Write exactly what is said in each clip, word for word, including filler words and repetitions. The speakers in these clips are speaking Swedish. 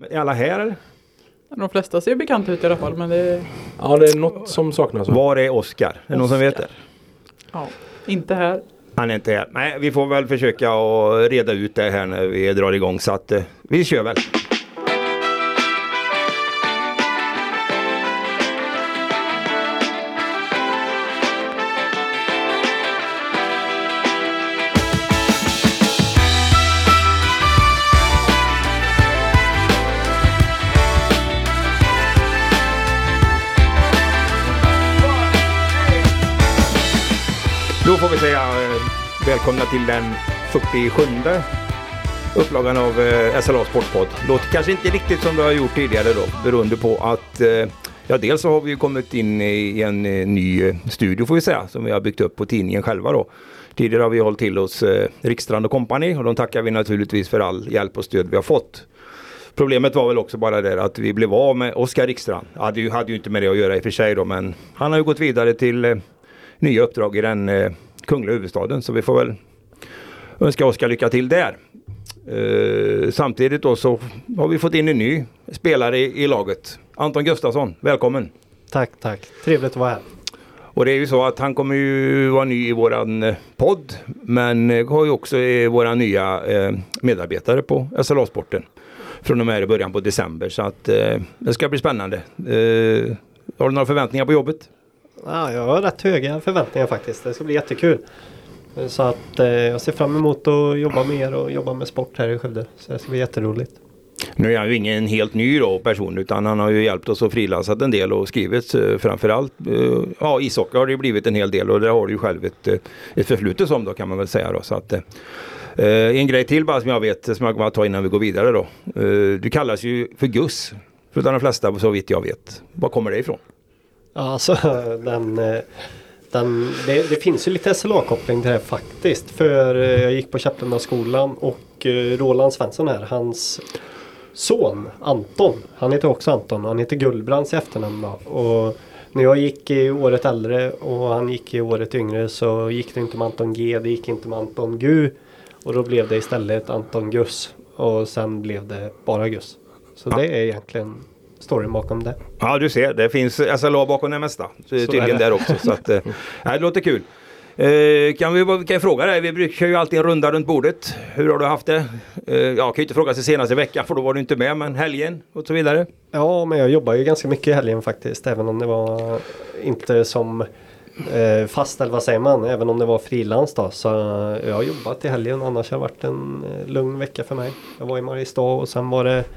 Är alla här eller? De flesta ser bekanta ut i alla fall, men det... Ja, det är något som saknas. Var är Oskar? Är det någon som vet det? Ja, inte här. Han är inte här. Nej, vi får väl försöka att reda ut det här när vi drar igång, så att eh, vi kör väl. Då får vi säga eh, välkomna till den fyrtiosjunde upplagan av eh, S L A Sportpodd. Låter kanske inte riktigt som det har gjort tidigare då, beroende på att eh, ja, dels så har vi kommit in i en eh, ny eh, studio får vi säga, som vi har byggt upp på tidningen själva då. Tidigare har vi hållit till hos eh, Riksstrand och Company, och de tackar vi naturligtvis för all hjälp och stöd vi har fått. Problemet var väl också bara det att vi blev av med Oskar Riksstrand. Ja, det hade ju inte med det att göra i och för sig då, men han har ju gått vidare till eh, nya uppdrag i den eh, kungliga huvudstaden, så vi får väl önska Oskar lycka till där. Eh, samtidigt då så har vi fått in en ny spelare i, i laget. Anton Gustafsson, välkommen. Tack, tack. Trevligt att vara här. Och det är ju så att han kommer ju vara ny i våran eh, podd, men eh, har ju också eh, våra nya eh, medarbetare på S L A-sporten från och med i början på december, så att eh, det ska bli spännande. Eh, har du några förväntningar på jobbet? Ja, jag har rätt höga förväntningar faktiskt. Det ska bli jättekul. Så att eh, jag ser fram emot att jobba mer och jobba med sport här i Skövde. Så det ska bli jätteroligt. Nu är han ju ingen helt ny då person, utan han har ju hjälpt oss att frilansat en del och skrivit eh, framförallt. Eh, ja, ishockey har det ju blivit en hel del, och det har du ju själv ett, ett förflutet som då, kan man väl säga då. Så att, eh, en grej till bara som jag vet, som jag kommer att ta innan vi går vidare då. Eh, du kallas ju för Gus, för de flesta så vitt jag vet. Var kommer det ifrån? Ja, alltså den, den, det, det finns ju lite S L A-koppling till det här faktiskt. För jag gick på Käpplendaskolan och Roland Svensson här, hans son Anton, han heter också Anton och han heter Gullbrands i efternamn då. Och när jag gick i året äldre och han gick i året yngre så gick det inte med Anton G, det gick inte med Anton Gu, och då blev det istället Anton Gus, och sen blev det bara Gus. Så ja. Det är egentligen storyn bakom det. Ja, du ser, det finns S L A bakom det mesta. Så tydligen där också. Så att, äh, det låter kul. Uh, kan vi kan jag fråga dig, vi brukar ju alltid en runda runt bordet. Hur har du haft det? Uh, jag kan ju inte fråga sig senaste veckan, för då var du inte med, men helgen och så vidare. Ja, men jag jobbar ju ganska mycket i helgen faktiskt, även om det var inte som eh, fast, eller vad säger man, även om det var frilans då. Så jag har jobbat i helgen, annars har det varit en eh, lugn vecka för mig. Jag var i Mariestad och sen var det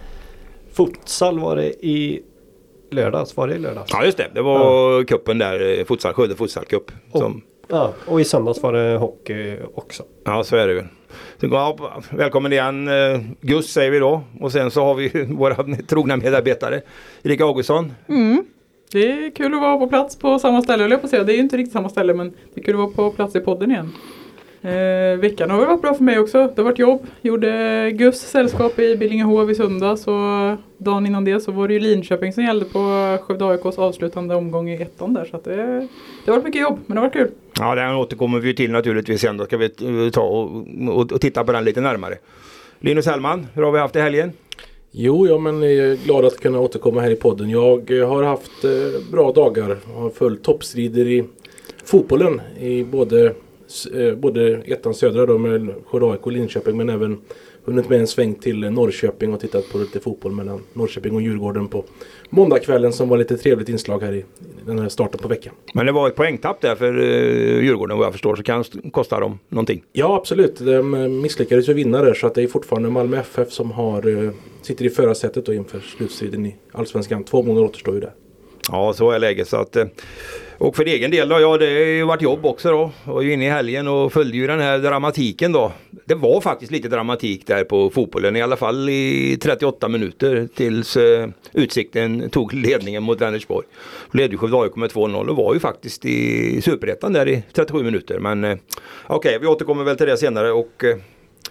futsal var det i lördags, var det i lördags? Ja just det, det var ja. Kuppen där, futsal, Skövde futsalcup. Som... Ja, och i söndags var det hockey också. Ja, så är det ju. Så, ja, välkommen igen eh, Gus säger vi då. Och sen så har vi våra trogna medarbetare Erika Augustsson. Mm. Det är kul att vara på plats på samma ställe, eller jag på att säga. Det är ju inte riktigt samma ställe, men det är kul att vara på plats i podden igen. Eh, veckan har väl varit bra för mig också. Det har varit jobb. Gjorde Gus sällskap i Billingehov i söndag. Så dagen innan det så var det ju Linköping som gällde på Skövde A I K:s avslutande omgång i ettan där. Så att det, det har varit mycket jobb, men det har varit kul. Ja, det återkommer vi till naturligtvis sen. Då ska vi ta och, och, och titta på den lite närmare. Linus Hellman, hur har vi haft i helgen? Jo, ja, men jag är glad att kunna återkomma här i podden. Jag har haft eh, bra dagar. Jag har följt toppstrider i fotbollen i både både ettan södra då med Skövde A I K och Linköping, men även hunnit med en sväng till Norrköping och tittat på lite fotboll mellan Norrköping och Djurgården på måndagskvällen, som var lite trevligt inslag här i den här starten på veckan. Men det var ett poängtapp där för uh, Djurgården vad jag förstår, så kan kosta dem någonting. Ja, absolut. De misslyckades ju vinna där, så att det är fortfarande Malmö F F som har uh, sitter i förarsättet då inför slutstriden i Allsvenskan. Två månader återstår ju där. Ja, så är läget. Så att, och för egen del då, ja, det har ju varit jobb också då. Jag var ju inne i helgen och följde ju den här dramatiken då. Det var faktiskt lite dramatik där på fotbollen, i alla fall i trettioåtta minuter tills uh, Utsikten tog ledningen mot Vänersborg. Ledde ju Skövde A I K med två noll och var ju faktiskt i Superettan där i trettiosju minuter. Men uh, okej, okay, vi återkommer väl till det senare och uh,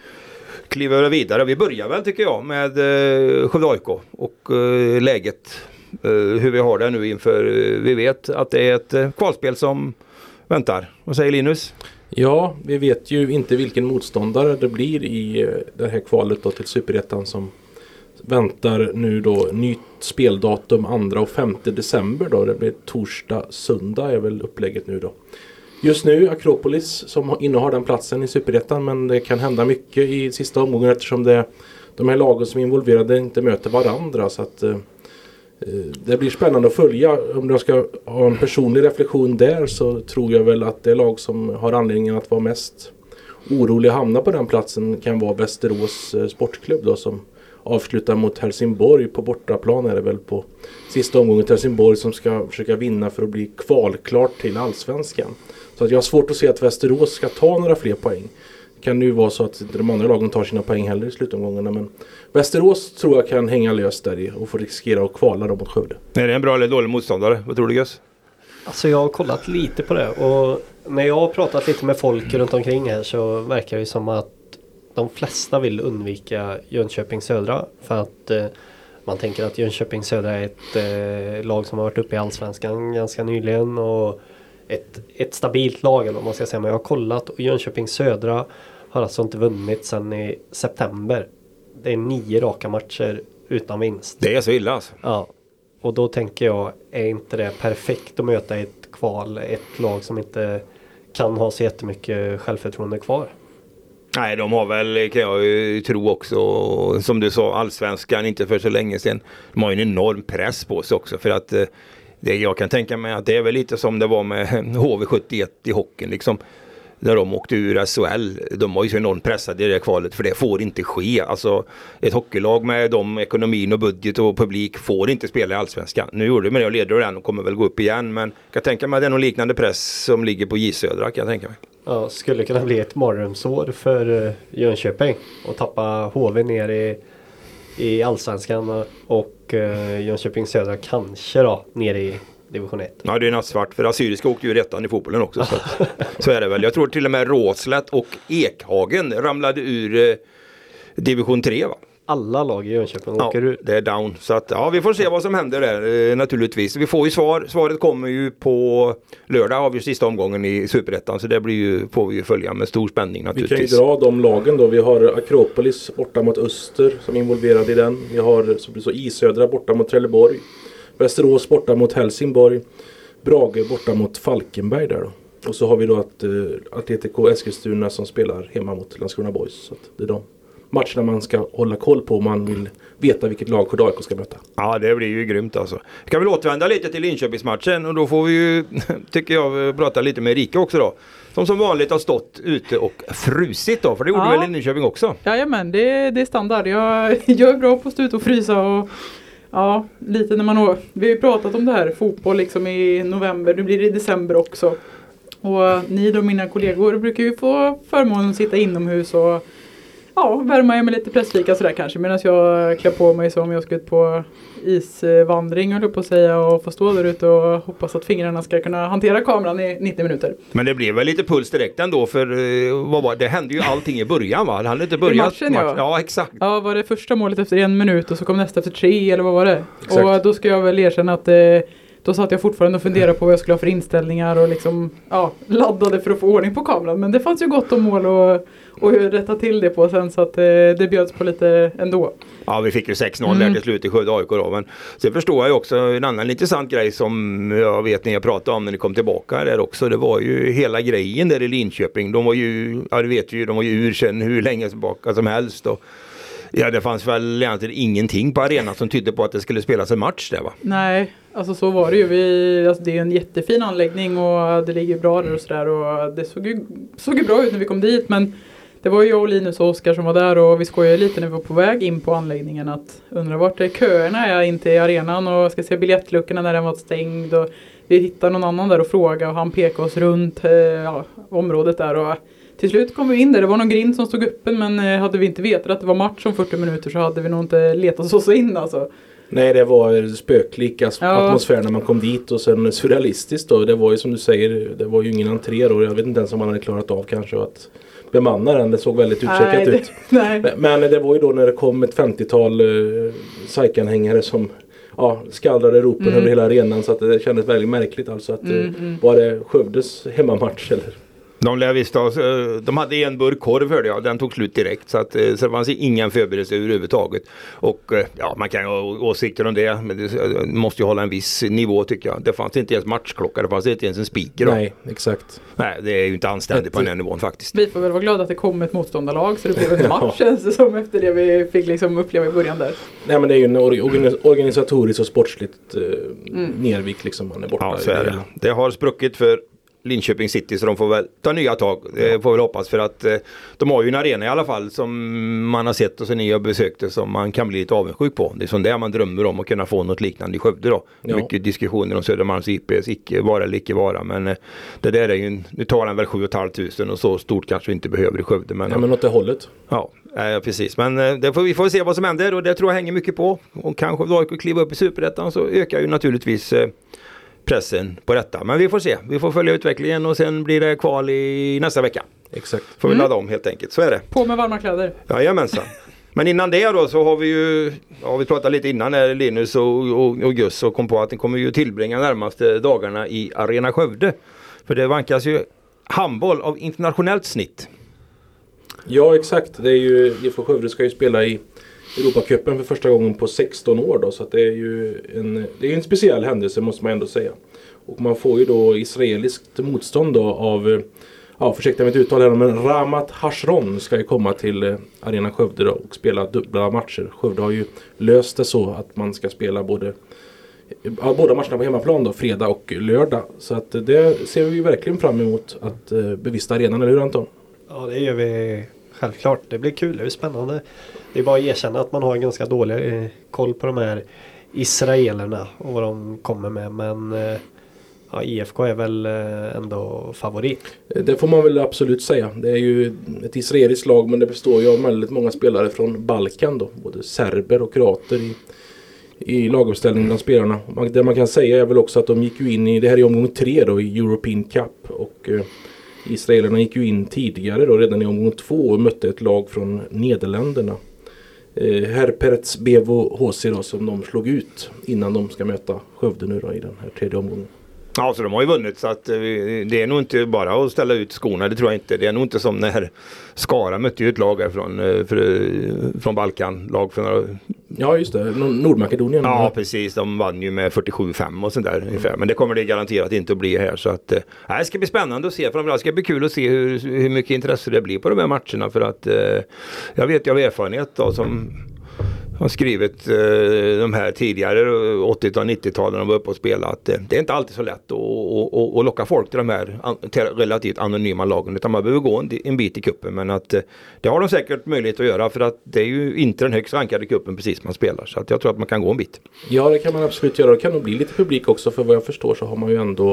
kliver vidare. Vi börjar väl tycker jag med uh, Skövde A I K och uh, läget. Uh, hur vi har det nu inför, uh, vi vet att det är ett uh, kvalspel som väntar. Vad säger Linus? Ja, vi vet ju inte vilken motståndare det blir i uh, det här kvalet då till Superettan som, väntar nu då nytt speldatum andra och femte december då. Det blir torsdag, söndag är väl upplägget nu då. Just nu Akropolis som innehar den platsen i Superettan, men det kan hända mycket i sista omgången eftersom det, de här lagen som är involverade inte möter varandra, så att eh, det blir spännande att följa. Om jag ska ha en personlig reflektion där så tror jag väl att det lag som har anledningen att vara mest orolig att hamna på den platsen kan vara Västerås sportklubb då, som avslutar mot Helsingborg på bortaplan är det väl på sista omgången. Helsingborg som ska försöka vinna för att bli kvalklart till Allsvenskan. Så att jag har svårt att se att Västerås ska ta några fler poäng. Det kan ju vara så att de andra lagen tar sina poäng heller i slutomgångarna, men Västerås tror jag kan hänga löst där i och få riskera att kvala dem mot Skövde. Är det en bra eller dålig motståndare? Vad tror du, Gus? Alltså jag har kollat lite på det, och när jag har pratat lite med folk runt omkring här så verkar det ju som att de flesta vill undvika Jönköping Södra, för att eh, man tänker att Jönköping Södra är ett eh, lag som har varit uppe i Allsvenskan ganska nyligen och ett, ett stabilt lag, eller vad man ska säga. Men jag har kollat och Jönköping Södra har alltså inte vunnit sedan i september. Det är nio raka matcher utan vinst. Det är så illa alltså. Ja, och då tänker jag, är inte det perfekt att möta ett kval, ett lag som inte kan ha så jättemycket självförtroende kvar? Nej, de har väl, kan jag ju tro också, som du sa, Allsvenskan inte för så länge sedan. De har ju en enorm press på sig också, för att det, jag kan tänka mig att det är väl lite som det var med H V sjuttioett i hockeyn liksom. När de åkte ur S H L, de var ju så enormt pressade i det kvalet, för det får inte ske. Alltså ett hockeylag med de ekonomin och budget och publik får inte spela i Allsvenskan. Nu gjorde de med det och leder den och kommer väl gå upp igen, men jag kan tänka mig att det är någon liknande press som ligger på J Södra, kan jag tänka mig. Ja, skulle kunna bli ett mardrömsår för Jönköping och tappa H V ner i, i Allsvenskan och uh, Jönköping Södra kanske då ner i division ett. Ja, det är nattsvart, för Assyriska åkte ju rättan i fotbollen också. Så, så är det väl. Jag tror till och med Råslätt och Ekhagen ramlade ur eh, division tre, va? Alla lag i Jönköping ja, åker ur. Det är down. Så att, ja, vi får se vad som händer där eh, naturligtvis. Vi får ju svar. Svaret kommer ju på lördag av ju sista omgången i Superettan. Så det blir ju, får vi ju följa med stor spänning naturligtvis. Vi kan ju dra de lagen då. Vi har Akropolis borta mot Öster som är involverad i den. Vi har som du sa I Södra borta mot Trelleborg. Västerås borta mot Helsingborg. Brage borta mot Falkenberg där då. Och så har vi då att uh, Atletico Eskilstuna som spelar hemma mot Landskrona Boys. Så att det är de matcherna man ska hålla koll på om man vill veta vilket lag K D A I K ska möta. Ja, det blir ju grymt alltså. Vi kan väl återvända lite till Linköpingsmatchen, och då får vi ju, tycker jag, prata lite med Erika också då. Som som vanligt har stått ute och frusit då, för det gjorde ja. väl i Linköping också? Jajamän, det, det är standard. Jag, jag är bra på att stå ute och frysa och ja, lite när man... Vi har ju pratat om det här, fotboll liksom i november, nu blir det i december också. Och ni och mina kollegor brukar ju få förmånen att sitta inomhus och ja, värma med lite pressfika sådär kanske. Medan jag klär på mig som jag ska ut på isvandring, höll jag på att säga, och få stå där ute och hoppas att fingrarna ska kunna hantera kameran i nittio minuter. Men det blev väl lite puls direkt ändå, för vad var, det hände ju allting i början, va? Det hade inte börjat. I matchen, ja. Ja, exakt. Ja, var det första målet efter en minut och så kom nästa efter tre, eller vad var det? Exakt. Och då ska jag väl erkänna att eh, då satt jag fortfarande och funderade på vad jag skulle ha för inställningar och liksom, ja, laddade för att få ordning på kameran. Men det fanns ju gott om mål och, och rätta till det på sen, så att eh, det bjöds på lite ändå. Ja, vi fick ju sex noll mm. där till slut i Skövde A I K då. Men sen förstår jag ju också en annan intressant grej som jag vet ni har pratat om när ni kom tillbaka där också. Det var ju hela grejen där i Linköping. De var ju, ja du vet ju, de var ju ur sedan hur länge tillbaka som helst. Och ja, det fanns väl egentligen ingenting på arenan som tydde på att det skulle spelas en match där, va? Nej, alltså så var det ju. Vi, alltså det är ju en jättefin anläggning och det ligger bra där och sådär. Och det såg ju, såg ju bra ut när vi kom dit, men det var ju jag och Linus och Oskar som var där, och vi skojade lite när vi var på väg in på anläggningen att undra vart är köerna är in till arenan och ska se biljettluckorna när den var stängd, och vi hittade någon annan där och frågade och han pekade oss runt eh, ja, området där, och till slut kom vi in där. Det var någon grind som stod öppen, men eh, hade vi inte vetat att det var match om fyrtio minuter så hade vi nog inte letat oss in alltså. Nej, det var spöklik ja. atmosfär när man kom dit, och sen surrealistiskt då. Det var ju som du säger, det var ju ingen entré då. Jag vet inte ens om man hade klarat av kanske att bemanna den. Det såg väldigt utcheckat nej, det, ut. Nej. Men det var ju då när det kom ett femtiotal uh, Saikanhängare som ja, skallrade ropen mm. över hela arenan, så att det kändes väldigt märkligt alltså att mm, uh, mm. var det Skövdes hemmamatch eller? De lär visst ha, de hade en burk korv hörde jag, den tog slut direkt så att så det fanns ingen förberedelse överhuvudtaget. Och ja, man kan ju ha åsikter om det, men det måste ju hålla en viss nivå tycker jag. Det fanns inte ens matchklocka, det fanns inte ens en speaker. Nej, exakt. Nej, det är ju inte anständigt på den här nivån faktiskt. Vi får väl vara glada att det kom ett motståndarlag så det blev en match känns det som efter det vi fick liksom uppleva i början där. Nej, men det är ju en or- organisatoriskt och sportsligt eh, mm. nervik liksom, man är borta. Ja, så är det. Det har spruckit för Linköping City så de får väl ta nya tag. Det får väl hoppas för att eh, de har ju en arena i alla fall som man har sett och som ni har besökt det som man kan bli lite avundsjuk på. Det är som det man drömmer om att kunna få något liknande i Skövde då. Ja. Mycket diskussioner om Södermalms I P:s icke vara eller icke vara men eh, det där är ju, nu tar den väl sju och ett halvt tusen och så stort kanske vi inte behöver i Skövde. Men, ja men åt det hållet. Ja, eh, precis. Men eh, det får, vi får se vad som händer och det tror jag hänger mycket på. Och kanske då kliva upp i Superettan så ökar ju naturligtvis eh, pressen på detta. Men vi får se. Vi får följa utvecklingen och sen blir det kval i nästa vecka. Exakt. Får vi ladda om helt enkelt. Så är det. På med varma kläder. Jajamensan. Men innan det då så har vi ju, ja vi pratade lite innan här Linus och, och, och Gus och kom på att ni kommer ju tillbringa närmaste dagarna i Arena Skövde. För det vankas ju handboll av internationellt snitt. Ja exakt. Det är ju, I F K Skövde ska ju spela i Europacupen för första gången på sexton år då, så att det är ju en, det är en speciell händelse måste man ändå säga. Och man får ju då israeliskt motstånd då av, ja försökte jag mitt uttal här, men Ramat Hashron ska ju komma till Arena Skövde då och spela dubbla matcher. Skövde har ju löst det så att man ska spela både, ja, båda matcherna på hemmaplan då, fredag och lördag. Så att det ser vi ju verkligen fram emot att bevista arenan, eller hur Anton? Ja det gör vi. Självklart, det blir kul, det är spännande. Det är bara att erkänna att man har ganska dålig eh, koll på de här israelerna och vad de kommer med. Men eh, ja, I F K är väl eh, ändå favorit. Det får man väl absolut säga. Det är ju ett israeliskt lag men det består ju av väldigt många spelare från Balkan då. Både serber och kroater i, i laguppställningen bland spelarna. Man, det man kan säga är väl också att de gick ju in i, det här i omgång tre då i European Cup och eh, israelerna gick ju in tidigare då, redan i omgång två och mötte ett lag från Nederländerna. Eh, Herperets Bevo H C då, som de slog ut innan de ska möta Skövde nu då i den här tredje omgången. Ja, så de har ju vunnit så att eh, det är nog inte bara att ställa ut skorna, det tror jag inte. Det är nog inte som när Skara mötte ju ett lag här från, eh, för, från Balkan, lag från ja just det, Nordmakedonien. Ja precis, de vann ju med fyrtiosju fem och sånt där mm. ungefär. Men det kommer det garanterat inte att bli här så att eh, det ska bli spännande att se. Framförallt ska det bli kul att se hur, hur mycket intresse det blir på de här matcherna för att eh, jag vet jag har erfarenhet då som har skrivit eh, de här tidigare åttio- och nittio-talen när de var uppe och spelade att eh, det är inte alltid så lätt att, att, att, att locka folk till de här an, till relativt anonyma lagen utan man behöver gå en, en bit i kuppen men att eh, det har de säkert möjlighet att göra för att det är ju inte den högst rankade kuppen precis man spelar så att jag tror att man kan gå en bit. Ja det kan man absolut göra, det kan nog bli lite publik också för vad jag förstår så har man ju ändå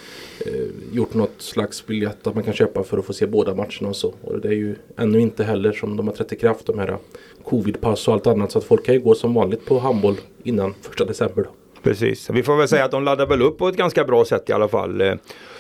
eh, gjort något slags biljett att man kan köpa för att få se båda matcherna och så och det är ju ännu inte heller som de har trätt i kraft de här covidpass och allt annat så att folk kan ju gå som vanligt på handboll innan första december då. Precis, vi får väl säga att de laddar väl upp på ett ganska bra sätt i alla fall eh,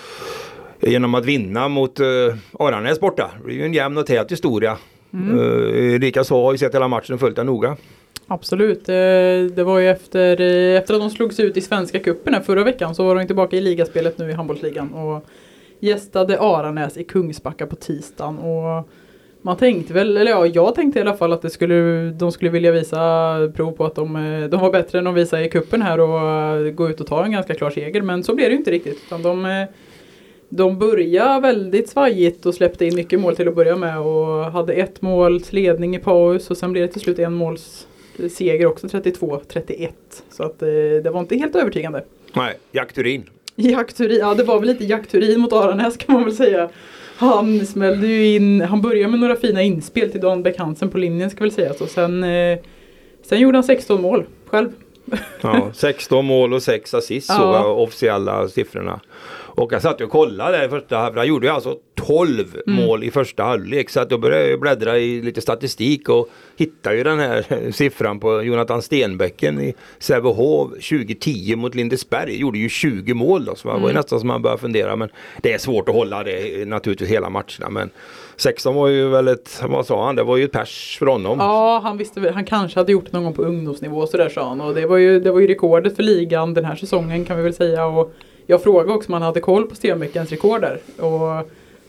genom att vinna mot eh, Aranäs borta. Det är ju en jämn och tät historia. Mm. Eh, Likaså har vi sett hela matchen följt den noga. Absolut, det var ju efter, efter att de slogs ut i Svenska cupen här förra veckan så var de tillbaka i ligaspelet nu i handbollsligan och gästade Aranäs i Kungsbacka på tisdagen och man tänkte väl, eller ja, jag tänkte i alla fall att det skulle, de skulle vilja visa prov på att de, de var bättre än de visade i kuppen här och gå ut och ta en ganska klar seger. Men så blev det ju inte riktigt. Utan de, de började väldigt svajigt och släppte in mycket mål till att börja med och hade ett måls ledning i paus och sen blev det till slut en måls seger också, trettiotvå trettioett. Så att det var inte helt övertygande. Nej, Jack Turin. Jack Turin, ja det var väl lite Jack Turin mot Aranäs kan man väl säga. Han smällde ju in, han började med några fina inspel till Dan Bäck Hansen på linjen ska väl säga. Så sen, eh, sen gjorde han sexton mål själv. Ja, sexton mål och sex assist ja. Så officiella siffrorna. Och jag satt och kollade där i första halvlek. Han gjorde ju alltså tolv mm. mål i första halvlek. Så att jag började bläddra i lite statistik och hittade ju den här siffran på Jonathan Stenbäcken i Sävehof tjugo tio mot Lindesberg. Gjorde ju tjugo mål då. Så det var ju nästan som man började fundera. Men det är svårt att hålla det naturligtvis hela matcherna. Men sexton var ju väldigt, vad sa han? Det var ju ett pers för honom. Ja, han visste han kanske hade gjort någon gång på ungdomsnivå så där sa han. Och det var ju, det var ju rekordet för ligan den här säsongen kan vi väl säga. Och jag frågade också om han hade koll på Stenbäckens rekord där. Och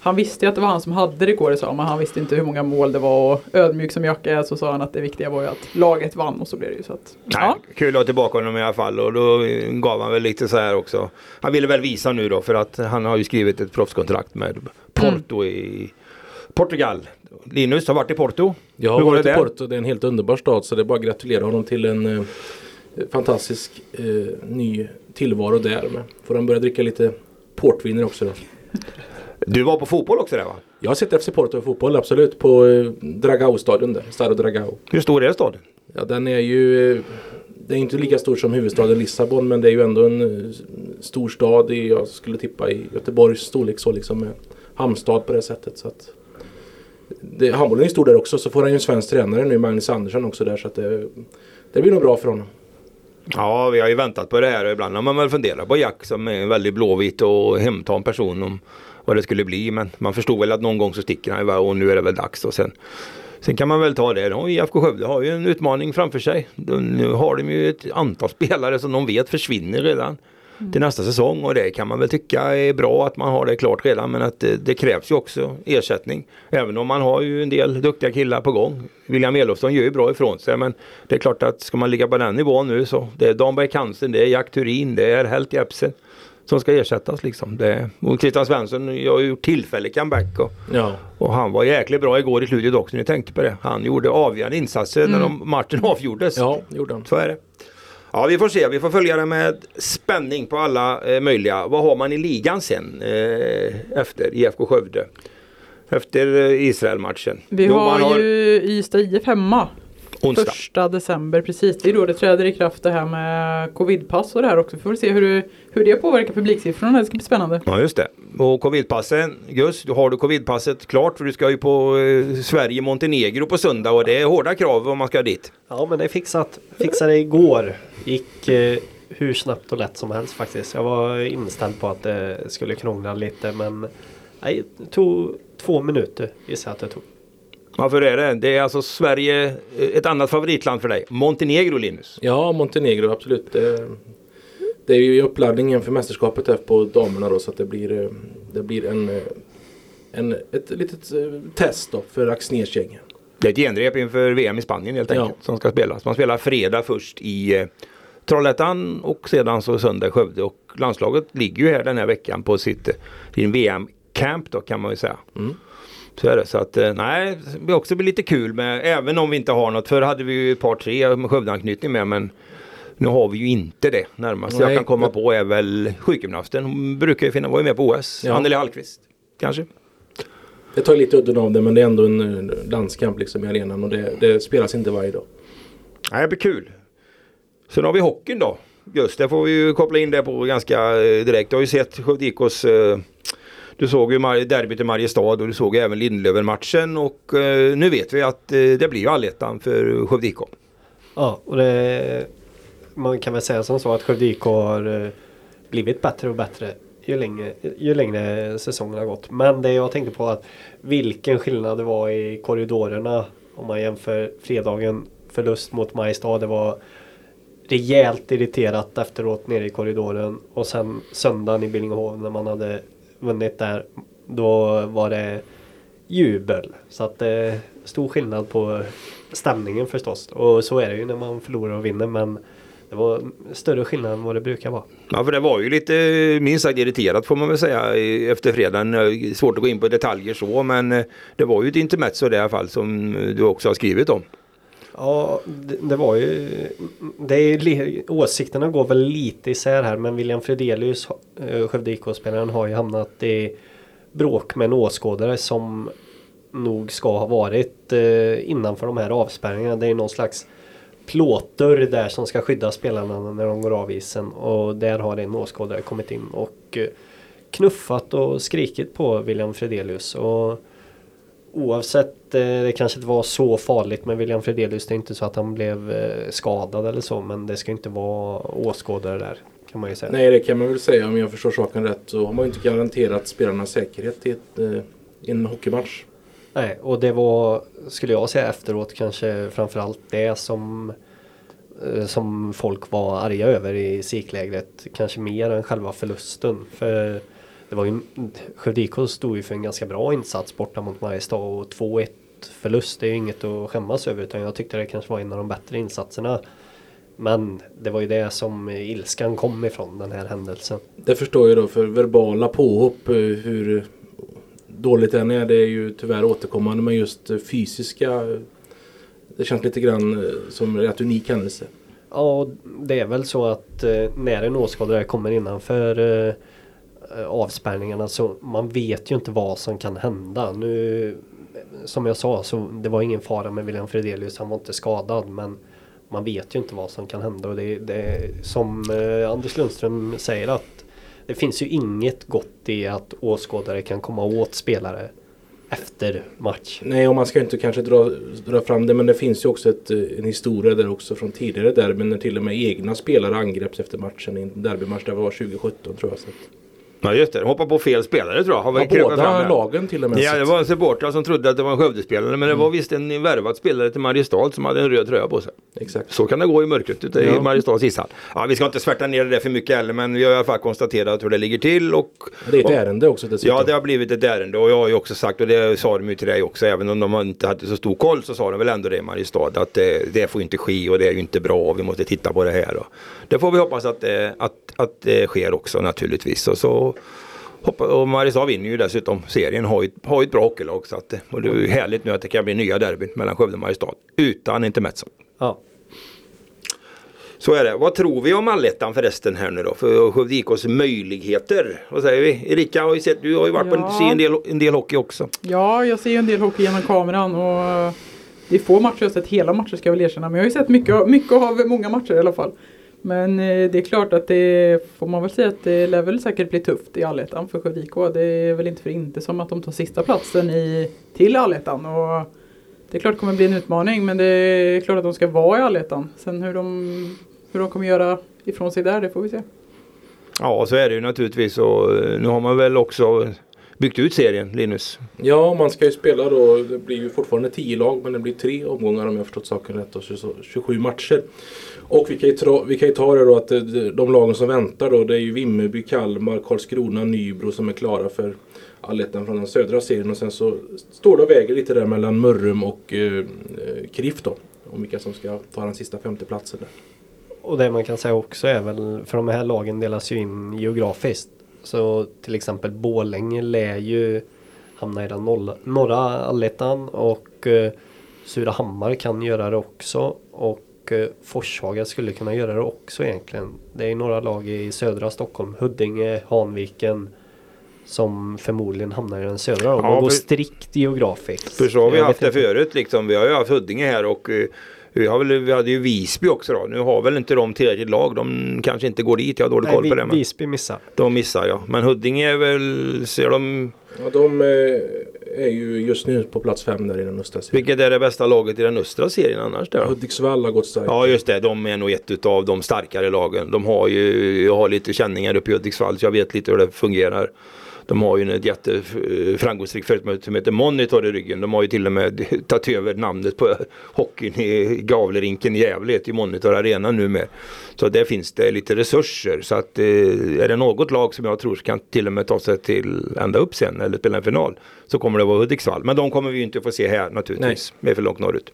han visste ju att det var han som hade rekordet, sa, men han visste inte hur många mål det var, och ödmjuk som Jack är så sa han att det viktiga var ju att laget vann, och så blev det ju så att... Nej, ja. Kul att ha tillbaka honom i alla fall, och då gav han väl lite så här också. Han ville väl visa nu då, för att han har ju skrivit ett proffskontrakt med Porto mm. i Portugal. Linus har varit i Porto. Jag har varit i Porto, det är en helt underbar stad, så det är bara att gratulera honom till en eh, fantastisk eh, ny tillvaro där. Med. Får han börja dricka lite portviner också då. Du var på fotboll också där, va? Jag har sett F C Porto och fotboll, absolut, på eh, Dragao-stadion där, Stado Dragao. Hur stor är staden? Ja, den är ju, eh, det är inte lika stor som huvudstaden Lissabon, men det är ju ändå en eh, stor stad i, jag skulle tippa i Göteborgs storlek, så liksom med hamnstad på det sättet, så att det, handbollen är stor där också, så får han ju en svensk tränare nu, Magnus Andersson också där, så att det, det blir nog bra för honom. Ja, vi har ju väntat på det här, och ibland har man väl funderat på Jack som är en väldigt blåvit och hemtam person om vad det skulle bli, men man förstod väl att någon gång så sticker han iväg, och nu är det väl dags, och sen sen kan man väl ta det då. I F K Skövde har ju en utmaning framför sig. Nu har de ju ett antal spelare som de vet försvinner redan mm. till nästa säsong, och det kan man väl tycka är bra att man har det klart redan, men att det, det krävs ju också ersättning, även om man har ju en del duktiga killar på gång. William Elofsson gör ju bra ifrån sig, men det är klart att ska man ligga på den nivån nu, så det är Danberg Kansen, det är Jack Turin, det är Helt Jepsen som ska ersättas liksom. Det, och Christian Svensson, jag har gjort tillfällig comeback, och, ja. och han var jäkligt bra igår i slutet också, ni tänkte på det. Han gjorde avgörande insatser mm. när de, matchen avgjordes. Ja, gjorde han. Så är det. Ja, vi får se. Vi får följa det med spänning på alla eh, möjliga. Vad har man i ligan sen eh, efter I F K Skövde? Efter eh, Israel-matchen. Vi jo, har, har ju Ystad I F hemma. Onsdag. Första december, precis. Det är då det träder i kraft det här med covidpass och det här också. Får vi se hur det, hur det påverkar publiksiffrorna. Det ska bli spännande. Ja, just det. Och covidpassen, just har du covidpasset klart, för du ska ju på eh, Sverige-Montenegro på söndag, och det är hårda krav om man ska dit. Ja, men det är fixat. Fixade igår. Gick eh, hur snabbt och lätt som helst faktiskt. Jag var inställd på att det skulle krångla lite, men nej, det tog två minuter i sig att det tog. Varför är det? Det är alltså Sverige, ett annat favoritland för dig. Montenegro, Linus. Ja, Montenegro, absolut. Det, det är ju uppladdningen för mästerskapet här på damerna då, så att det blir, det blir en, en, ett litet test då för Axnérs gäng. Det är ett genrep inför V M i Spanien helt enkelt, ja. Som ska spelas. Man spelar fredag först i eh, Trollhättan, och sedan så söndag i Skövde. Och landslaget ligger ju här den här veckan på sitt sin V M-camp då, kan man ju säga. Mm. Så är det, så att nej, det också blir lite kul med, även om vi inte har något. Förr hade vi ju ett par tre med Skövdeanknytning med, men nu har vi ju inte det närmast. Jag kan komma på är väl sjukgymnasten. Hon brukar ju finna, var ju med på O S. Ja. Anneli Hallqvist, kanske. Det tar lite udden av det, men det är ändå en landskamp liksom i arenan, och det, det spelas inte varje dag. Nej, det blir kul. Sen har vi hockeyn då. Just det får vi ju koppla in det på ganska direkt. Jag har ju sett Skövde I K:s... Du såg ju derbyt i Mariestad, och du såg även Lindlöven-matchen, och eh, nu vet vi att eh, det blir ju allettan för Skövde I K. Ja, och det, man kan väl säga som så att Skövde I K har eh, blivit bättre och bättre ju längre, ju längre säsongen har gått. Men det jag tänkte på att vilken skillnad det var i korridorerna om man jämför fredagen förlust mot Mariestad. Det var rejält irriterat efteråt nere i korridoren, och sen söndagen i Billingehov när man hade vunnit där, då var det jubel. Så att det är stor skillnad på stämningen förstås. Och så är det ju när man förlorar och vinner, men det var större skillnad än vad det brukar vara. Ja, för det var ju lite minst sagt irriterat får man väl säga efter fredagen. Svårt att gå in på detaljer så, men det var ju ett intermezzo i det här fall som du också har skrivit om. Ja, det, det var ju det är, åsikterna går väl lite isär här, men William Fredelius, Skövde I K-spelaren, har ju hamnat i bråk med en åskådare som nog ska ha varit eh, innanför de här avspärrningarna. Det är någon slags plåtdörr där som ska skydda spelarna när de går av isen, och där har en åskådare kommit in och eh, knuffat och skrikit på William Fredelius. Och oavsett, det kanske inte var så farligt med William Fredelius, det är inte så att han blev skadad eller så, men det ska inte vara åskådare där, kan man ju säga. Nej, det kan man väl säga, om jag förstår saken rätt, så har man ju inte garanterat spelarnas säkerhet i, ett, i en hockeymatch. Nej, och det var, skulle jag säga efteråt, kanske framförallt det som som folk var arga över i siklägret, kanske mer än själva förlusten, för det det var ju, Skövde I K stod ju för en ganska bra insats borta mot Mariestad och två ett förlust är ju inget att skämmas över, utan jag tyckte det kanske var en av de bättre insatserna. Men det var ju det som ilskan kom ifrån, den här händelsen. Det förstår jag då, för verbala påhopp, hur dåligt den är, det är ju tyvärr återkommande, men just fysiska, det känns lite grann som en rätt unik händelse. Ja, det är väl så att eh, när en åskådare kommer innanför eh, avspärrningarna, så man vet ju inte vad som kan hända. Nu, som jag sa, så det var ingen fara med William Fredelius, han var inte skadad, men man vet ju inte vad som kan hända. Och det, det som eh, Anders Lundström säger, att det finns ju inget gott i att åskådare kan komma åt spelare efter match. Nej, och man ska inte kanske dra, dra fram det, men det finns ju också ett, en historia där också från tidigare derbyn, när till och med egna spelare angreps efter matchen i en derbymatch, det var tjugo sjutton tror jag. Så. Ja just det, de hoppade på fel spelare tror jag. Har vi ja, båda lagen till och med. Ja, det var en supporter som trodde att det var en Skövdespelare, men mm. det var visst en värvad spelare till Mariestad som hade en röd tröja på sig. Exakt. Så kan det gå i mörkret ute ja. i Mariestads ishall. Ja, vi ska inte svärta ner det för mycket heller, men vi har i alla fall konstaterat hur det ligger till. Och, det är ett och, ärende också dessutom. Ja, det har blivit ett ärende, och jag har ju också sagt, och det sa de ju till dig också, även om de inte hade så stor koll, så sa de väl ändå det i Mariestad, att det, det får inte ske och det är ju inte bra, vi måste titta på det här. Och det får vi hoppas att, att, att det sker också naturligtvis. Och så och Mariestad vinner ju dessutom serien, har ju, har ju ett bra hockeylag, så att, och det är ju härligt nu att det kan bli nya derbyn mellan Skövde och Mariestad utan intermezzo. Ja. Så är det. Vad tror vi om allettan förresten här nu då? För Skövde I K:s möjligheter. Vad säger vi? Erika, har ju sett, du har ju varit ja. på en del, en del hockey också. Ja, jag ser ju en del hockey genom kameran, och det är få matcher jag har sett, hela matcher ska jag väl erkänna. Men jag har ju sett mycket, mycket av många matcher i alla fall. Men eh, det är klart att det får man väl säga att det lär väl säkert bli tufft i allettan för Skövde I K. Det är väl inte för inte som att de tar sista platsen i, till allettan. Och det är klart det kommer bli en utmaning, men det är klart att de ska vara i allettan. Sen hur de, hur de kommer göra ifrån sig där, det får vi se. Ja, så är det ju naturligtvis. Och nu har man väl också byggt ut serien, Linus. Ja, man ska ju spela då, det blir ju fortfarande tio lag, men det blir tre omgångar om jag har förstått saken rätt, och tjugosju matcher. Och vi kan ju ta, vi kan ju ta det då att de lagen som väntar då, det är ju Vimmerby, Kalmar, Karlskrona, Nybro som är klara för allettan från den södra serien. Och sen så står det och väger lite där mellan Mörrum och eh, Krif då, om vilka som ska ta den sista femte platsen där. Och det man kan säga också är väl, för de här lagen delas ju in geografiskt. Så till exempel Borlänge lär ju hamna i den nolla, norra allettan, och eh, Surahammar kan göra det också, och eh, Forshaga skulle kunna göra det också egentligen. Det är några lag i södra Stockholm, Huddinge, Hanviken, som förmodligen hamnar i den södra. Om ja, man går strikt geografiskt. För så har vi haft det förut liksom. Vi har ju haft Huddinge här, och eh, vi, har väl, vi hade ju Visby också då. Nu har väl inte de tillräckligt lag. De kanske inte går dit. Jag har dålig koll på det. Men Visby missar. De missar, ja. Men Huddinge är väl, ser de... Ja, de är ju just nu på plats fem där i den östra serien. Vilket är det bästa laget i den östra serien annars där? Hudiksvall har gått starkt. Ja, just det. De är nog ett av de starkare lagen. De har ju, jag har lite känningar uppe i Hudiksvall, så jag vet lite hur det fungerar. De har ju ett jätteframgångsrikt företag som heter Monitor i ryggen. De har ju till och med tagit över namnet på hockeyn i Gavlerinken i Gävle till Monitor Arena nu med. Så där finns det lite resurser. Så att är det något lag som jag tror kan till och med ta sig till ända upp sen eller spela en final, så kommer det vara Hudiksvall. Men de kommer vi ju inte få se här naturligtvis. Nej. Det är för långt norrut.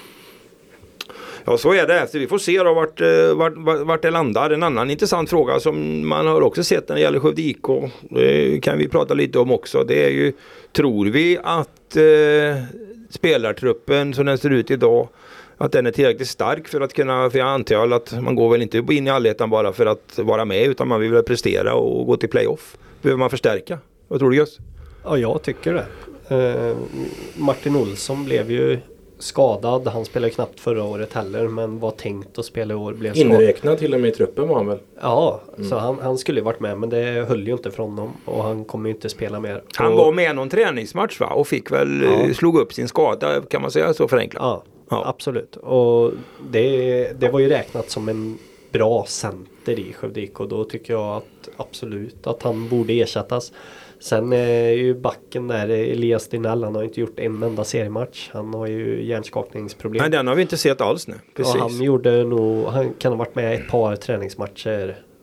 Ja, så är det. Så vi får se då vart, vart, vart det landar. En annan intressant fråga som man har också sett när det gäller Skövde I K, det kan vi prata lite om också. Det är ju, tror vi att eh, spelartruppen som den ser ut idag, att den är tillräckligt stark för att kunna, för jag antar att man går väl inte in i allettan bara för att vara med, utan man vill väl prestera och gå till playoff. Behöver man förstärka? Vad tror du, Gus? Ja, jag tycker det. Eh, Martin Olsson blev ju skadad. Han spelade knappt förra året heller, men var tänkt att spela i år. Blev inräknad till och med i truppen var han väl? Ja, mm. så han, han skulle varit med, men det höll ju inte från honom, och han kommer ju inte spela mer. Han och, var med någon träningsmatch va? Och fick väl, ja. slog upp sin skada, kan man säga så förenklat? Ja, ja. Absolut. Och det, det var ju räknat som en bra center i Skövde I K, och då tycker jag att absolut att han borde ersättas. Sen är ju backen där, Elias Dinell, han har inte gjort en enda seriematch. Han har ju hjärnskakningsproblem. Nej, den har vi inte sett alls nu. Precis. Och han gjorde nog, han kan ha varit med ett par träningsmatcher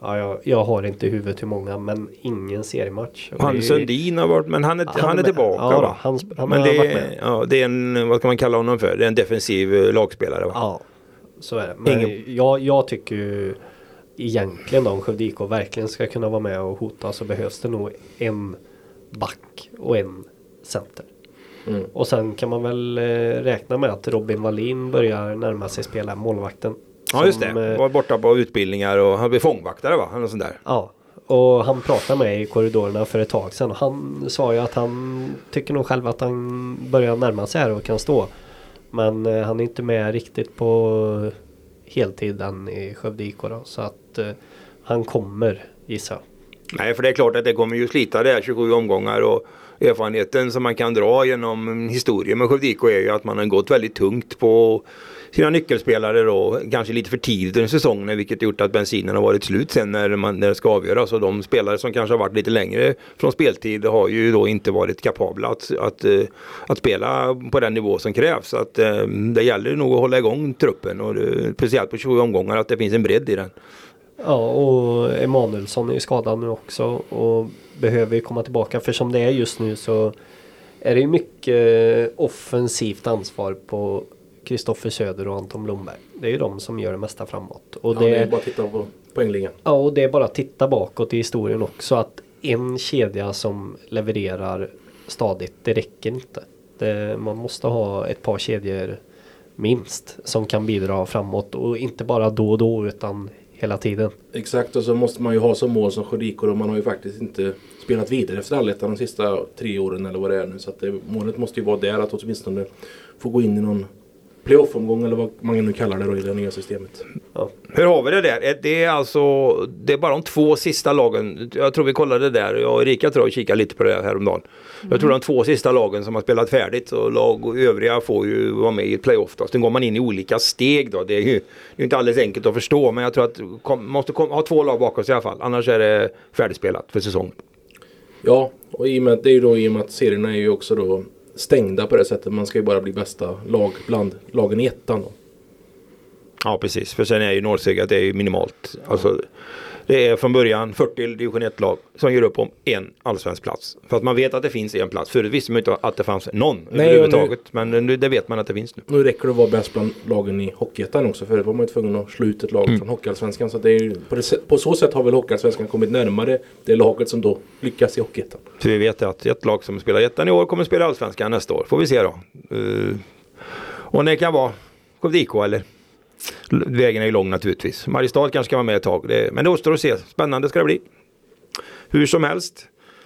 Ja, jag, jag har inte i huvudet hur många, men ingen seriematch. Han det, Sundin har varit, men han är, han han är med. tillbaka Ja, va? Han, han men har det, varit med. ja, det är en, vad kan man kalla honom för? Det är en defensiv eh, lagspelare va? Ja, så är det. Men Ingen... jag, jag tycker ju egentligen om Skövde I K verkligen ska kunna vara med och hota, så behövs det nog en back och en center. Mm. Och sen kan man väl eh, räkna med att Robin Wallin börjar närma sig spela målvakten. Ja som, just det, var borta på utbildningar och han blev fångvaktare va? Eller sånt där. Ja, och han pratade med i korridorerna för ett tag sedan. Han sa ju att han tycker nog själv att han börjar närma sig här och kan stå. Men eh, han är inte med riktigt på heltid än i Skövde I K då, så att eh, han kommer, gissa. Nej, för det är klart att det kommer ju slita det här tjugosju omgångar och erfarenheten som man kan dra genom historien med Skövde I K är ju att man har gått väldigt tungt på sina nyckelspelare då, kanske lite för tidigt under säsongen, vilket gjort att bensinen har varit slut sen när, man, när det ska avgöras. Och de spelare som kanske har varit lite längre från speltid har ju då inte varit kapabla att, att, att, att spela på den nivå som krävs. Så att, det gäller nog att hålla igång truppen och det, speciellt på tjugosju omgångar att det finns en bredd i den. Ja, och Emanuelsson är ju skadad nu också och behöver ju komma tillbaka, för som det är just nu så är det ju mycket offensivt ansvar på Kristoffer Söder och Anton Blomberg. Det är ju de som gör det mesta framåt. Och ja, det, det är bara att titta på poängligan. Ja, och det är bara att titta bakåt i historien också, att en kedja som levererar stadigt, det räcker inte. Det, man måste ha ett par kedjor minst som kan bidra framåt, och inte bara då och då utan hela tiden. Exakt, och så måste man ju ha som mål som Skövde I K, och man har ju faktiskt inte spelat vidare efter Allettan de sista tre åren eller vad det är nu, så att det, målet måste ju vara där att åtminstone få gå in i någon playoff-omgång eller vad man nu kallar det då i det nya systemet. Ja. Hur har vi det där? Det är alltså det är bara de två sista lagen. Jag tror vi kollade det där. Jag och Erika tror jag kikade lite på det här häromdagen. Mm. Jag tror de två sista lagen som har spelat färdigt, och lag och övriga får ju vara med i ett playoff då. Sen går man in i olika steg då. Det är ju det är inte alldeles enkelt att förstå, men jag tror att man måste kom, ha två lag bakom sig i alla fall. Annars är det färdigspelat för säsongen. Ja, och i och med, det är ju då i och med att serierna är ju också då stängda på det sättet. Man ska ju bara bli bästa lag bland lagen i ettan då. Ja, precis. För sen är ju Norrsega, det är ju minimalt. Alltså, det är från början fyrtio division ett-lag som gör upp om en allsvensk plats. För att man vet att det finns en plats. Förut visste man inte att det fanns någon Nej, överhuvudtaget. Nu, men nu, det vet man att det finns nu. Nu räcker det att vara bäst bland lagen i Hockeyettan också. Förut var man ju tvungen att slå ut ett lag mm. från Hockeyallsvenskan. Så det är ju, på, det, på så sätt har väl Hockeyallsvenskan kommit närmare det laget som då lyckas i Hockeyettan. Så vi vet att ett lag som spelar ettan i år kommer att spela allsvenskan nästa år. Får vi se då. Uh, och det kan vara Skövde I K eller... Vägen är ju lång naturligtvis. Mariestad kanske ska vara med ett tag. Det, men det återstår att se. Spännande ska det bli. Hur som helst.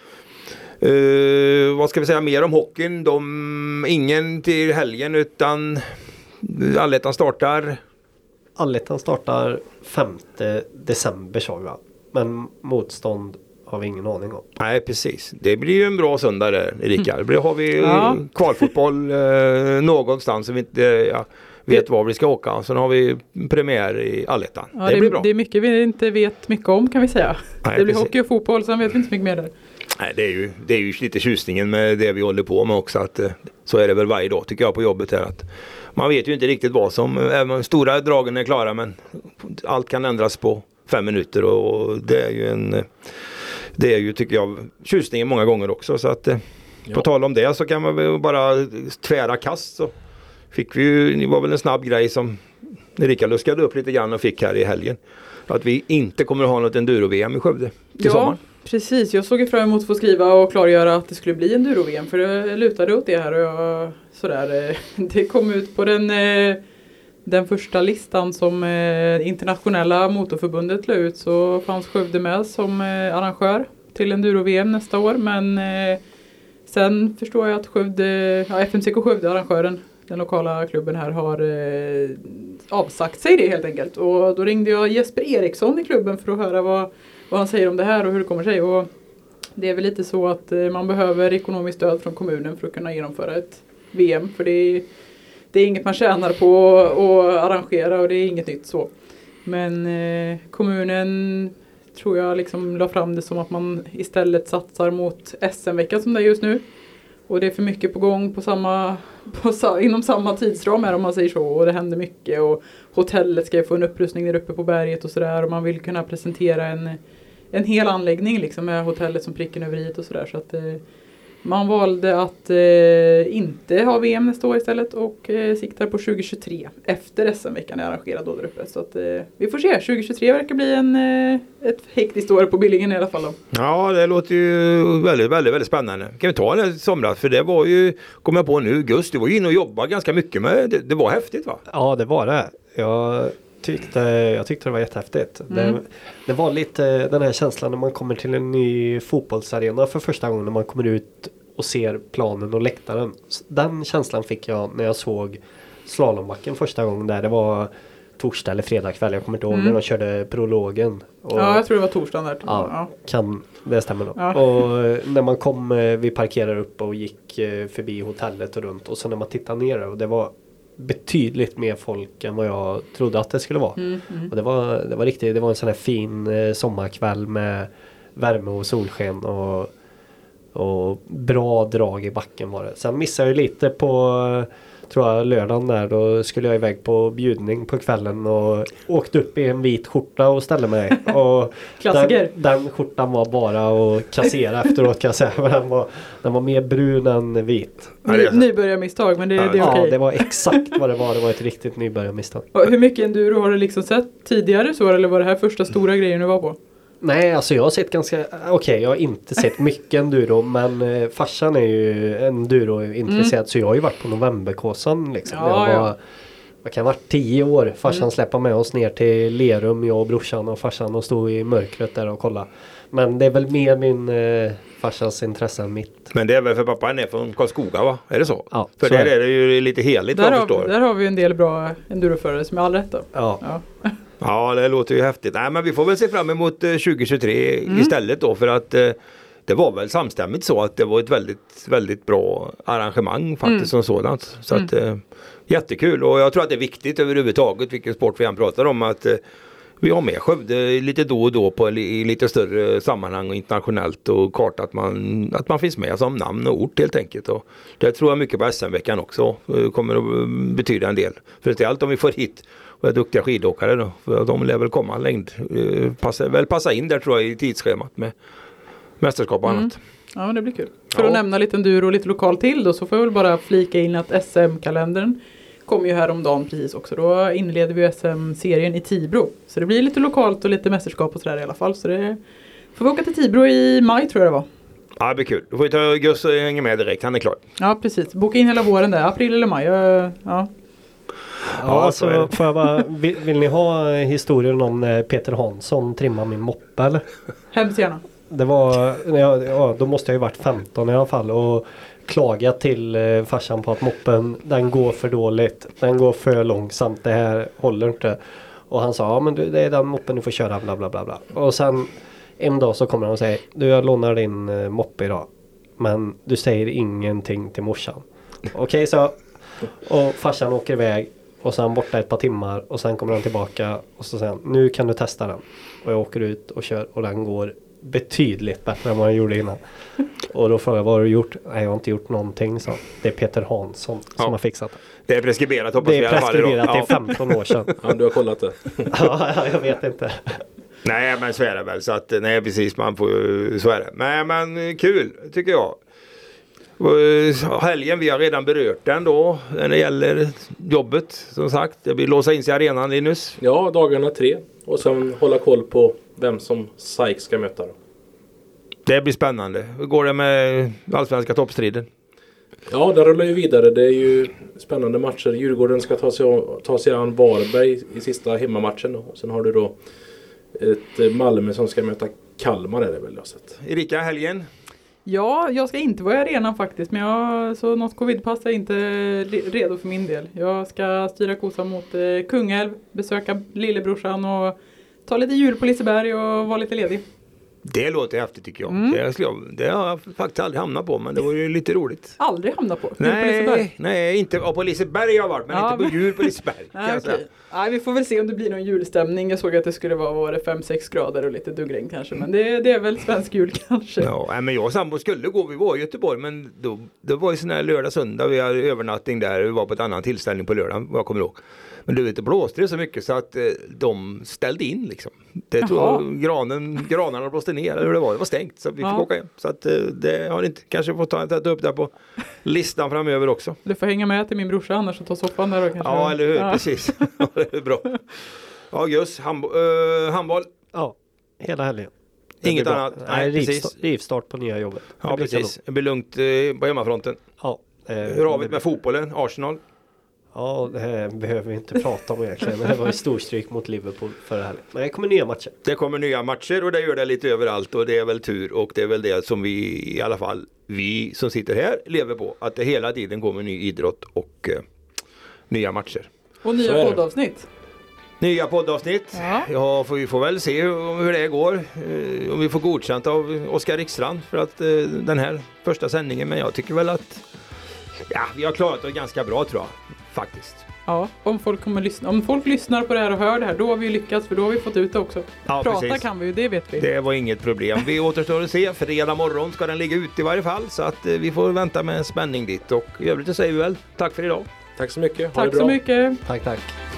Uh, vad ska vi säga mer om hockeyn? De, ingen till helgen utan Allettan startar. Allettan startar femte december sa vi va? Men motstånd har vi ingen aning om. Nej, precis. Det blir ju en bra söndag där, Erika. Mm. Det har vi ja. kvalfotboll eh, någonstans som vi inte... Ja, vet var vi ska åka. Sen har vi premiär i Allettan. Ja, det, det blir bra. Det är mycket vi inte vet mycket om kan vi säga. Nej, det blir precis. Hockey och fotboll, sen vet vi inte mycket mer där. Nej, det är ju, det är ju lite tjusningen med det vi håller på med också. Att, så är det väl varje dag tycker jag på jobbet här. Att man vet ju inte riktigt vad som, även stora dragen är klara, men allt kan ändras på fem minuter. Och det är ju en, det är ju tycker jag tjusningen många gånger också. Så att ja. På tal om det så kan man väl bara tvära kast så. Fick vi ju, det var väl en snabb grej som Erika luskade upp lite grann och fick här i helgen. Att vi inte kommer att ha något enduro-V M i Skövde till ja, sommaren. Precis. Jag såg fram emot att få skriva och klargöra att det skulle bli enduro-V M. För det lutade åt det här och jag, sådär, det kom ut på den, den första listan som internationella motorförbundet la ut, så fanns Skövde med som arrangör till enduro-V M nästa år. Men sen förstår jag att Skövde, ja, F M C K Skövde, arrangören, den lokala klubben här, har eh, avsagt sig det helt enkelt. Och då ringde jag Jesper Eriksson i klubben för att höra vad, vad han säger om det här och hur det kommer sig. Och det är väl lite så att eh, man behöver ekonomiskt stöd från kommunen för att kunna genomföra ett V M. För det är, det är inget man tjänar på att arrangera och det är inget nytt så. Men eh, kommunen tror jag liksom la fram det som att man istället satsar mot S M-veckan som det är just nu. Och det är för mycket på gång på samma, på, inom samma tidsram här, om man säger så. Och det händer mycket. Och hotellet ska ju få en upprustning där uppe på berget och sådär. Och man vill kunna presentera en, en hel anläggning liksom, med hotellet som pricken över i och sådär. Så att eh, man valde att eh, inte ha V M nästa år istället. Och eh, siktar på tjugo tjugotre. Efter S M-veckan är arrangerad då där uppe. Så att eh, vi får se. tjugo tjugotre verkar bli en, eh, ett hektiskt år på Billingen i alla fall då. Ja, det låter ju väldigt, väldigt, väldigt spännande. Kan vi ta den somras? För det var ju, kommer jag på nu, Gust, du var ju inne och jobbade ganska mycket med det. Det var häftigt, va? Ja, det var det. Jag tyckte, jag tyckte det var jättehäftigt. Mm. Det, det var lite den här känslan när man kommer till en ny fotbollsarena för första gången, när man kommer ut och ser planen och läktaren. Den känslan fick jag när jag såg slalombacken första gången där. Det var torsdag eller fredag kväll. Jag kommer inte ihåg mm. när de körde prologen. Och, ja, jag tror det var torsdagen där. Ja, ja. Kan, det stämmer nog. Ja. Och när man kom, vi parkerade upp och gick förbi hotellet och runt. Och så när man tittade ner, och det var betydligt mer folk än vad jag trodde att det skulle vara. Mm, mm. Och det var, det var riktigt, det var en sån här fin sommarkväll med värme och solsken och Och bra drag i backen var det. Sen missade jag lite på, tror jag, lördagen där. Då skulle jag iväg på bjudning på kvällen och åkte upp i en vit skjorta och ställde mig. Och klassiker. Den, den skjortan var bara att kassera efteråt, kan jag säga. Den var, den var mer brun än vit. Ny, nybörjarmisstag, men det, det är okej. Ja, det var exakt vad det var. Det var ett riktigt nybörjarmisstag. Och hur mycket enduro har du liksom sett tidigare så? Eller var det här första stora grejen du var på? Nej, alltså jag har sett ganska, okej, okay, jag har inte sett mycket enduro, men eh, farsan är ju enduro-intresserad, mm. så jag har ju varit på Novemberkåsan liksom. Ja, jag var, ja. jag kan ha varit tio år, farsan mm. släppa med oss ner till Lerum, jag och brorsan och farsan, och stod i mörkret där och kolla. Men det är väl mer min eh, farsans intresse än mitt. Men det är väl för pappa är från Karlskoga, va? Är det så? Ja, för så där är är det ju lite heligt, där jag har, förstår. Där har vi en del bra enduroförare som är all rätt då. Ja. Ja. Ja, det låter ju häftigt. Nej, men vi får väl se fram emot eh, tjugo tjugotre mm. istället då, för att eh, det var väl samstämmigt så att det var ett väldigt, väldigt bra arrangemang faktiskt mm. som sådant. Så mm. att eh, jättekul, och jag tror att det är viktigt överhuvudtaget vilken sport vi än pratar om, att eh, vi har med Skövde lite då och då på i lite större sammanhang och internationellt, och kart att man, att man finns med som namn och ort helt enkelt. Och det tror jag mycket på S M-veckan också eh, kommer att betyda en del. För det är allt om vi får hit och är duktiga skidåkare då, för de lär väl komma längd, eh, passa, väl passa in där tror jag i tidsschemat med mästerskap och mm. annat. Ja, det blir kul. För ja. att nämna lite enduro och lite lokal till då, så får jag väl bara flika in att S M-kalendern kommer ju här om dagen precis också. Då inleder vi S M-serien i Tibro. Så det blir lite lokalt och lite mästerskap och sådär i alla fall. Så det får vi åka till Tibro i maj, tror jag det var. Ja, det blir kul. Då får vi ta Gus och hänga med direkt, han är klar. Ja, precis. Boka in hela våren där, april eller maj. Ja. Ja, ja, så får jag bara, vill, vill ni ha historien om när Peter Hansson trimmar min moppe, eller? Hemskt gärna. Det var, ja, ja, då måste jag ju varit femton i alla fall, och klaga till eh, farsan på att moppen, den går för dåligt, den går för långsamt, det här håller inte. Och han sa, ja men du, det är den moppen du får köra, bla bla bla bla. Och sen en dag så kommer han och säger, du, jag lånar din eh, moppe idag, men du säger ingenting till morsan. Okej, okay, så och farsan åker iväg och sen borta ett par timmar, och sen kommer han tillbaka och så säger han, nu kan du testa den. Och jag åker ut och kör, och den går betydligt bättre än vad jag gjorde innan. Och då frågade jag, vad har du gjort? Nej, jag har inte gjort någonting, så det är Peter Hansson som ja. har fixat det. Det är preskriberat, hoppas vi i alla fall. Det är preskriberat, det är femton år sedan. Ja, du har kollat det. Ja, jag vet inte. Nej, men så är det väl. Så att, nej, precis, man får ju, så är det. Nej, men kul, tycker jag. Helgen, vi har redan berört den då, när det gäller jobbet, som sagt. Det blir låsa in sig i arenan, Linus. Ja, dagarna tre. Och sen hålla koll på vem som Sykes ska möta då. Det blir spännande. Hur går det med allsvenska toppstriden? Ja, det rullar ju vidare. Det är ju spännande matcher. Djurgården ska ta sig, ta sig an Varberg i sista hemmamatchen då. Och sen har du då ett Malmö som ska möta Kalmar, är det väl jag sett. Erika, helgen? Ja, jag ska inte vara i arenan faktiskt, men jag, så något covidpass är inte redo för min del. Jag ska styra kosan mot eh, Kungälv, besöka lillebrorsan och ta lite jul på Liseberg och vara lite ledig. Det låter häftigt tycker jag. Mm. Det, skulle jag. det har jag faktiskt aldrig hamnat på, men det var ju lite roligt. Aldrig hamnat på? Jul på Liseberg? Nej, nej, inte ja, på Liseberg har jag varit, men Ja, inte på men- jul på Liseberg. kan Nej, jag säga. okej. Nej, vi får väl se om det blir någon julstämning. Jag såg att det skulle vara, var det fem sex grader och lite duggregn kanske. Men det, det är väl svensk jul kanske. Ja, nej, men jag och sambo skulle gå, vi var i Göteborg, men då, det var ju sån här lördag, söndag, vi hade övernattning där, vi var på ett annan tillställning på lördagen, vad jag kommer ihåg. Men du vet, det blåste det så mycket så att eh, de ställde in liksom. Det tror Jaha. jag, granen, granarna blåste ner, eller hur det var, det var stängt, så vi Ja. fick åka hem. Så att eh, det har inte, kanske får ta, ta upp där på listan framöver också. Du får hänga med till min brorsa annars och ta soffan där då kanske. Ja, eller hur, Ja. precis. Det är bra. Ja, just handboll, uh, handboll. Ja, hela helgen. Det Inget blir bra. annat. Nej, Nej, precis. rivstart, rivstart på nya jobbet. Det Ja, blir precis. kanon. Det blir lugnt eh, på hemmafronten. Ja, eh, Hur har vi det med fotbollen? Arsenal? Ja, det här behöver vi inte prata om egentligen. Det var ett storstryk mot Liverpool förra helgen. Men det kommer nya matcher. Det kommer nya matcher och det gör det lite överallt och det är väl tur och det är väl det som vi i alla fall, vi som sitter här lever på. Att det hela tiden kommer ny idrott och eh, nya matcher. Och Så nya är det. poddavsnitt. Nya poddavsnitt. Ja. Ja, får, vi får väl se hur, hur det går. Eh, om vi får godkänt av Oskar Rickstrand för att eh, den här första sändningen. Men jag tycker väl att ja, vi har klarat det ganska bra tror jag. Faktiskt. Ja, om folk kommer lyssna. Om folk lyssnar på det här och hör det här, då har vi ju lyckats för då har vi fått ut det också. Ja, Prata precis. kan vi ju, det vet vi. Det var inget problem. Vi återstår att se. Fredag morgon ska den ligga ute i varje fall. Så att eh, vi får vänta med spänning dit. Och i övrigt så säger vi väl tack för idag. Tack så mycket. Ha Tack det bra. så mycket. Tack, tack.